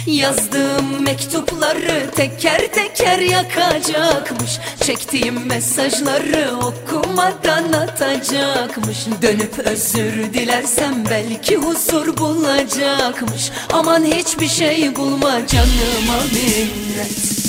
Yazdığım mektupları teker teker yakacakmış. Çektiğim mesajları okumadan atacakmış. Dönüp özür dilersem belki huzur bulacakmış. Aman hiçbir şey bulma canıma minnet.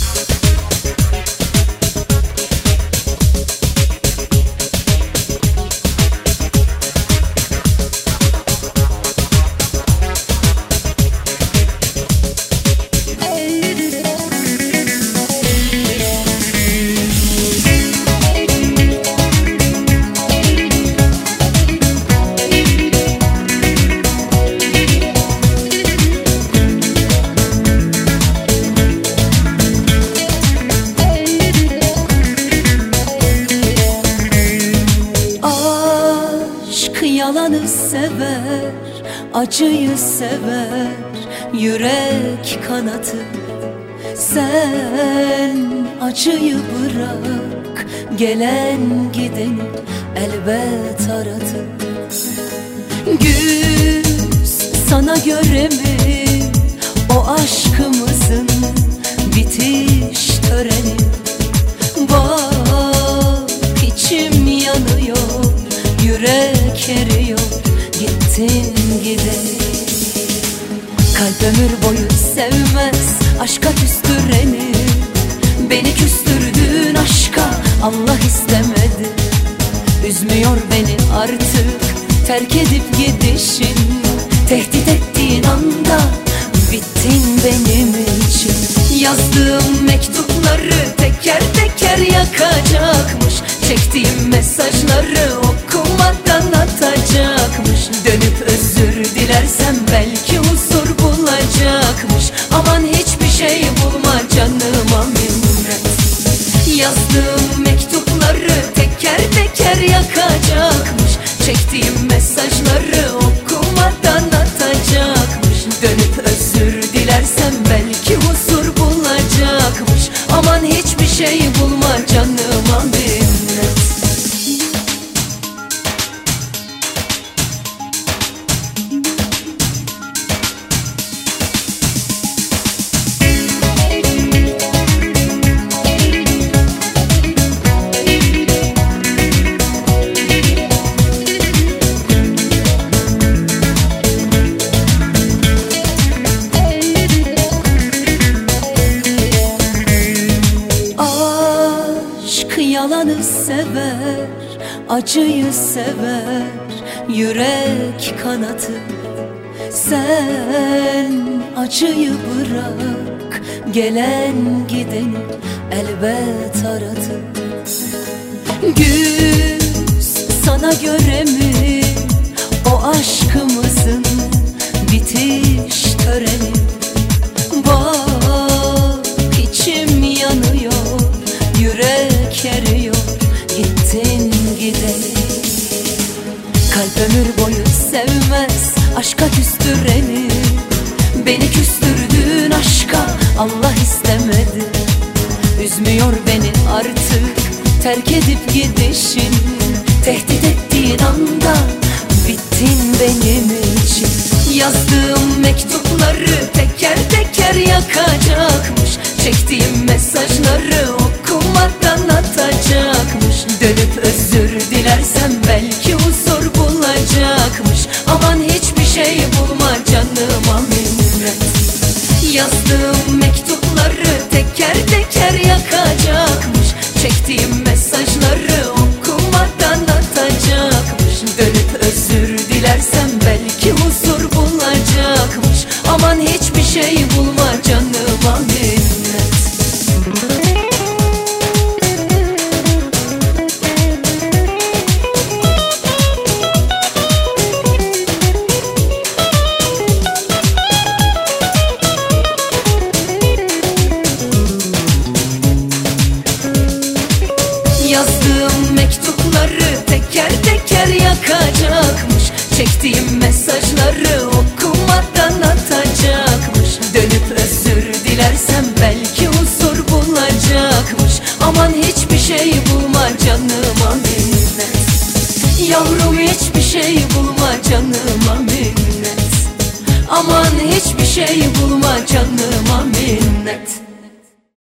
Yalanı sever, acıyı sever, yürek kanatı. Sen acıyı bırak, gelen gideni elbet aratır. Güz sana göre mi o aşkımızın bitiş töreni? Bak içim yanıyor, yürek eriyor, gittin gideni. Kalp ömür boyu sevmez aşka küstüreni. Beni küstürdüğün aşka Allah istemedi. Üzmüyor beni artık terk edip gidişin. Tehdit ettiğin anda bittin benim için. Yazdığım mektupları teker teker yakacakmış. Çektiğim mesajları okumadan atacakmış. Dönüp özür dilersem belki huzur bulacakmış. Aman hiçbir şey bulma canıma minnet. Yazdığım mektupları teker teker yakacakmış. Çektiğim mesajları okumadan atacakmış. Dönüp özür dilersem belki huzur bulacakmış. Aman hiçbir şey bulma canıma minnet. Yalanı sever, acıyı sever, yürek kanatı. Sen acıyı bırak, gelen gideni elbet aratır. Güz sana göre mi o aşkımızın bitiş töreni? Bak içim yanıyor, yürek eriyor, gittin gideni. Kalp ömür boyu sevmez aşka küstüreni. Beni küstürdüğün aşka Allah istemedi. Üzmüyor beni artık terk edip gidişin. Tehdit ettiğin anda bittin benim için. Yazdığım mektupları teker teker yakacakmış. Çektiğim mesajları okumadan atacakmış. Dönüp özür dilersem belki huzur bulacakmış. Aman hiçbir şey bulma canıma minnet. Yazdığım mektupları teker teker yakacakmış. Çektiğim mesajları okumadan atacakmış. Dönüp özür dilersem belki huzur bulacakmış. Aman hiçbir şey bulma canıma minnet. Yazdığım mektupları teker teker yakacakmış. Çektiğim mesajları okumadan atacakmış. Dönüp özür dilersem belki huzur bulacakmış. Aman hiçbir şey bulma canıma minnet. Yavrum hiçbir şey bulma canıma minnet. Aman hiçbir şey bulma canıma